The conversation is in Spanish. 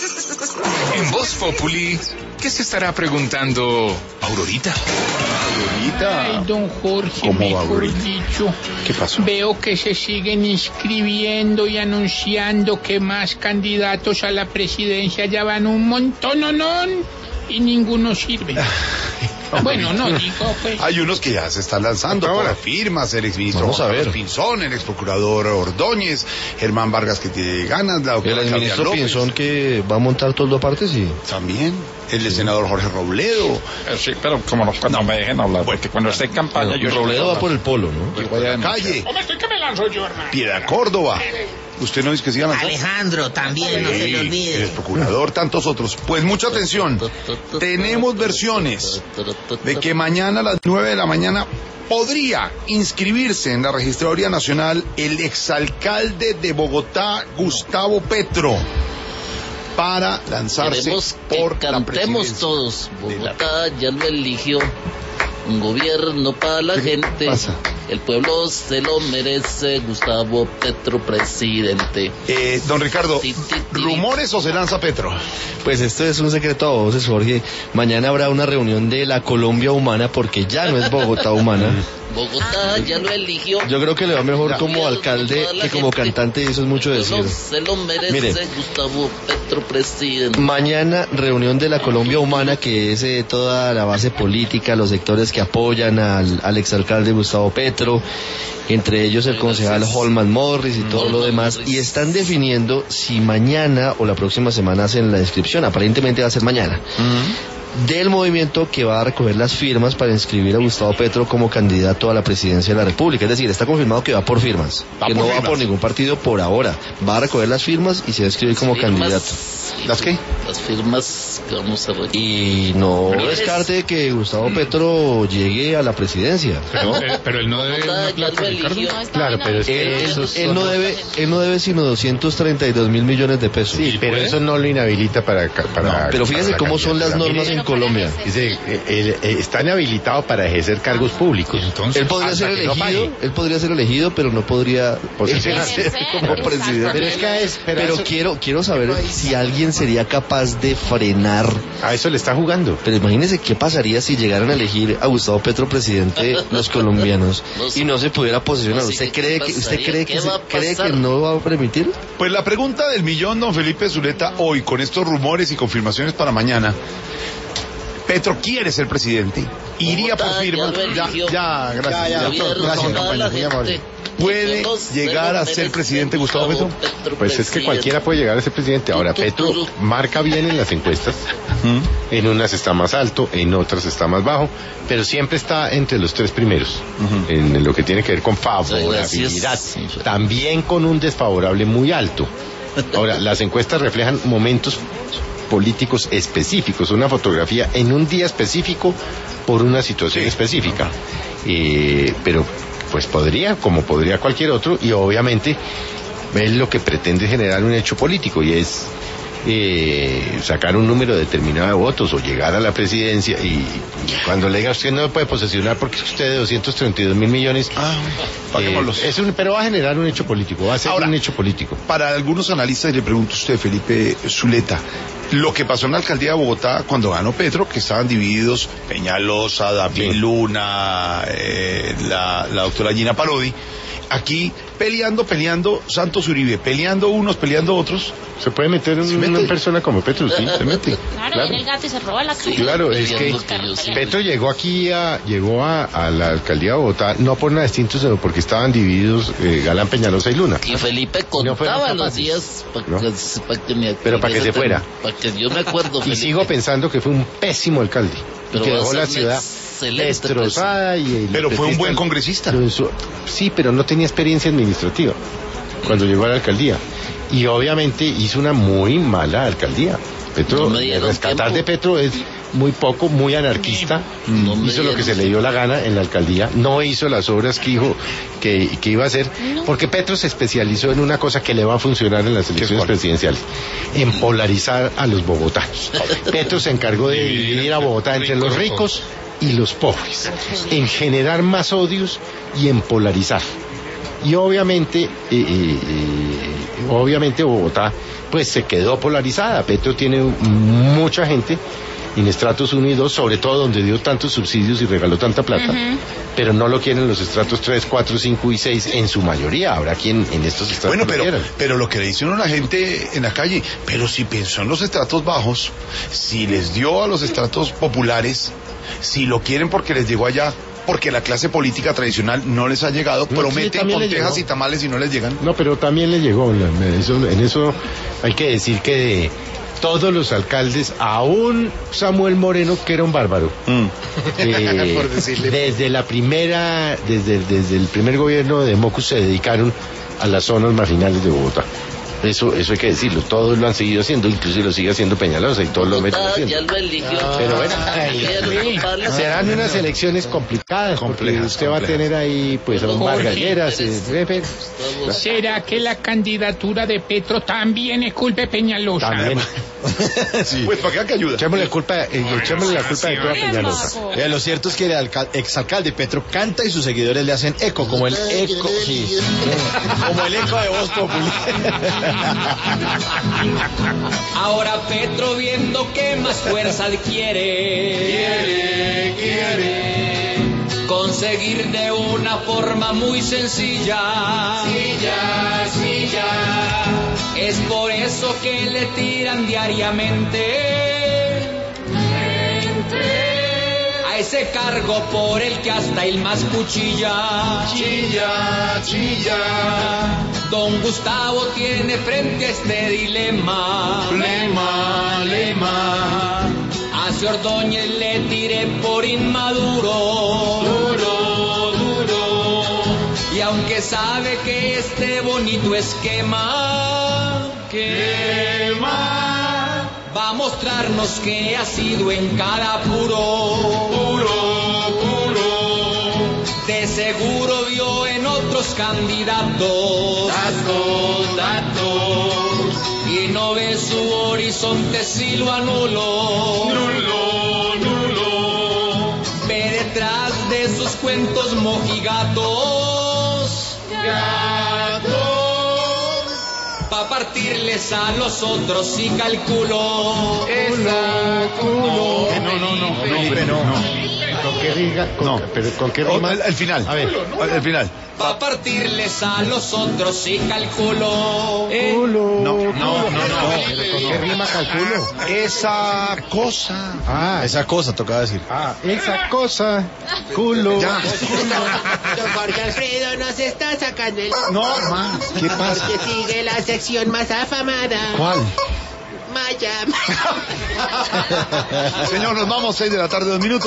En Voz Populi, ¿qué se estará preguntando Aurorita? Ay, don Jorge, ¿Cómo va, mejor Aurorita? dicho, ¿Qué pasó? veo que se siguen inscribiendo y anunciando que más candidatos a la presidencia ya van un montononón y ninguno sirve. Bueno, no digo, pues. Hay unos que ya se están lanzando por firmas, el exministro Vamos a ver. Pinzón, el exprocurador Ordóñez, Germán Vargas que tiene ganas, la doctora El Claudia ministro López, Pinzón que va a montar todo partes y... también, el senador Jorge Robledo. Sí, pero como no me dejen hablar, porque cuando esté en campaña yo... Robledo va por el polo, ¿no? Calle, ¿Cómo estoy que me lanzo yo, hermano? Piedra Córdoba. ¿Usted no dice que se llama? Alejandro también, no se le El olvide. procurador, tantos otros. Pues mucha atención. Tenemos versiones de que mañana a las 9 de la mañana podría inscribirse en la Registraduría Nacional el exalcalde de Bogotá, Gustavo Petro, para lanzarse Queremos que por la cantemos presidencia. todos. Bogotá ya lo eligió. Un gobierno para la gente. pasa? El pueblo se lo merece. Gustavo Petro, presidente. Don Ricardo, Ti, ti, ti. ¿rumores o se lanza Petro? Pues esto es un secreto a voces, Jorge. Mañana habrá una reunión de la Colombia Humana porque ya no es Bogotá Humana. Bogotá ya lo eligió. Yo creo que le va mejor como Gobierno alcalde para la que como gente. cantante, y eso es mucho El pueblo decir. se lo merece. Mire. Gustavo Petro, presidente. Mañana reunión de la Colombia Humana, que es toda la base política, los sectores que apoyan al exalcalde Gustavo Petro, entre ellos el concejal Holman Morris y todo lo demás, y están definiendo si mañana o la próxima semana hacen la inscripción, aparentemente va a ser mañana, del movimiento que va a recoger las firmas para inscribir a Gustavo Petro como candidato a la presidencia de la República. Es decir, está confirmado que va por firmas, Va que por no va firmas. por ningún partido por ahora, va a recoger las firmas y se va a inscribir como Firmas, candidato. ¿Las qué? Las firmas que vamos a recoger. Y no Pero descarte que Gustavo Petro llegue a la presidencia, ¿no? Pero él no debe Bogotá una ya plata, lo Ricardo. eligió. Claro, pero es que Él no debe sino 232 mil millones de pesos. Sí, pero eso no lo inhabilita para Pero fíjese para la cómo son las candidatura. normas Mire, en Colombia. dice, está inhabilitado para ejercer cargos públicos. Entonces, Él podría hasta ser que no elegido, pague. él podría ser elegido, pero no podría Posesionarse. ejercer como presidente. Pero es que Pero quiero saber si alguien sería capaz de frenar. a eso le está jugando. Pero imagínese qué pasaría si llegaran a elegir a Gustavo Petro presidente los colombianos y no se pudiera posesionar. No, sí, ¿Usted ¿qué cree pasaría? ¿Qué va a cree pasar? que no va a permitir? Pues la pregunta del millón, don Felipe Zuleta, hoy, con estos rumores y confirmaciones para mañana, Petro quiere ser presidente, iría por Bogotá firma, ya lo eligió. gracias, Gobierno gracias, para campaña, la muy amable. gente. ¿Puede El pueblo se llegar lo a ser merece. presidente Gustavo Petro? Pues es que cualquiera puede llegar a ser presidente. Ahora, Petro marca bien en las encuestas. En unas está más alto, en otras está más bajo, pero siempre está entre los tres primeros, en lo que tiene que ver con favorabilidad, Gracias. también con un desfavorable muy alto. Ahora, las encuestas reflejan momentos políticos específicos, una fotografía en un día específico por una situación específica. Pero pues podría, como podría cualquier otro, y obviamente él lo que pretende es generar un hecho político, y es sacar un número determinado de votos o llegar a la presidencia, y cuando le diga usted no puede posesionar porque es usted de 232 mil millones, paguémoslos. pero va a generar un hecho político, va a ser Ahora, un hecho político. Para algunos analistas, y le pregunto a usted, Felipe Zuleta, lo que pasó en la alcaldía de Bogotá cuando ganó Petro, que estaban divididos Peñalosa, David Sí. Luna, la doctora Gina Parodi, aquí peleando, Santos Uribe, peleando unos, peleando otros. Se puede meter Se una mete. persona como Petro, sí, se mete. Claro, viene el gato y se roba la casa. Claro, es que yo sí. Petro llegó a la alcaldía de Bogotá no por nada distinto, sino porque estaban divididos Galán, Peñalosa y Luna. Y Felipe No fueron contaba los capaces, días para ¿no? que me Pero para que se fuera. Para que yo me acuerdo, Y Felipe. sigo pensando que fue un pésimo alcalde, Pero que va a dejó ser la un ciudad excelente destrozada Pero fue un buen congresista. Sí, pero no tenía experiencia administrativa cuando llegó a la alcaldía. Y obviamente hizo una muy mala alcaldía. Petro, No me dieron rescatar tiempo. de Petro es muy poco, muy anarquista. No me Hizo lo que dieron se le dio la gana en la alcaldía. No hizo las obras que dijo que iba a hacer. Porque Petro se especializó en una cosa que le va a funcionar en las elecciones cuál? presidenciales. En polarizar a los bogotanos. Petro se encargó de dividir a Bogotá entre los ricos y los pobres. En generar más odios y en polarizar. Y obviamente obviamente Bogotá pues se quedó polarizada. Petro tiene mucha gente en estratos 1 y 2, sobre todo donde dio tantos subsidios y regaló tanta plata, pero no lo quieren los estratos 3, 4, 5 y 6 en su mayoría. Habrá quien en estos estratos pero lo que le dice uno a la gente en la calle, pero si pensó en los estratos bajos, si les dio a los estratos populares, si lo quieren porque les llegó allá, porque la clase política tradicional no les ha llegado, prometen con tejas y tamales y no les llegan. No, pero también le llegó, en eso hay que decir que de todos los alcaldes, aún Samuel Moreno, que era un bárbaro, desde el primer gobierno de Mocus se dedicaron a las zonas marginales de Bogotá. Eso hay que decirlo, todos lo han seguido haciendo, inclusive lo sigue haciendo Peñalosa y todos lo meten haciendo. Ya lo eligió. Pero bueno, serán unas elecciones complicadas, porque usted va a tener ahí pues a un Vargalleras. ¿Será que la candidatura de Petro también es culpa de Peñalosa? También. Sí. Pues para qué ayuda. Echémosle la culpa de toda Peñalosa. Lo cierto es que el exalcalde Petro canta y sus seguidores le hacen eco, como el eco, sí, como el eco de Voz Populi. Ahora Petro, viendo que más fuerza quiere conseguir de una forma muy sencilla. Es por eso que le tiran diariamente a ese cargo por el que hasta el más cuchilla. Don Gustavo tiene frente a este dilema. Hacia Ordóñez le tiré por inmaduro. Y aunque sabe que este bonito esquema va a mostrarnos que ha sido en cada puro. De seguro vio en otros candidatos datos, y no ve su horizonte si lo anuló. Ve detrás de sus cuentos mojigatos, pa' partirles a los otros y calculó. ¿Con qué rima? Al final. A ver, al final. Pa' partirles a los otros y calculó. No. ¿Con qué rima calculo? Esa cosa. Esa cosa tocaba decir. Esa cosa, culo. Ya. Don Jorge Alfredo nos está sacando el... No, más. ¿Qué pasa? Porque sigue la sección más afamada. ¿Cuál? Maya. Señor, nos vamos, 6 de la tarde, 2 minutos.